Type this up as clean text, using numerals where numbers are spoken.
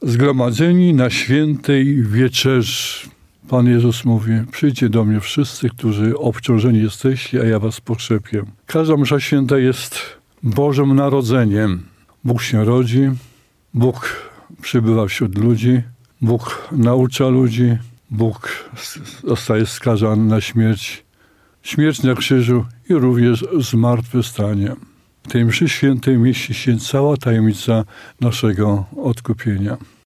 zgromadzeni na świętej wieczerzy. Pan Jezus mówi, przyjdźcie do mnie wszyscy, którzy obciążeni jesteście, a ja was pokrzepię. Każda msza święta jest Bożym Narodzeniem. Bóg się rodzi, Bóg przybywa wśród ludzi, Bóg naucza ludzi, Bóg zostaje skazany na śmierć. Śmierć na krzyżu i również zmartwychwstanie. W tej mszy świętej mieści się cała tajemnica naszego odkupienia.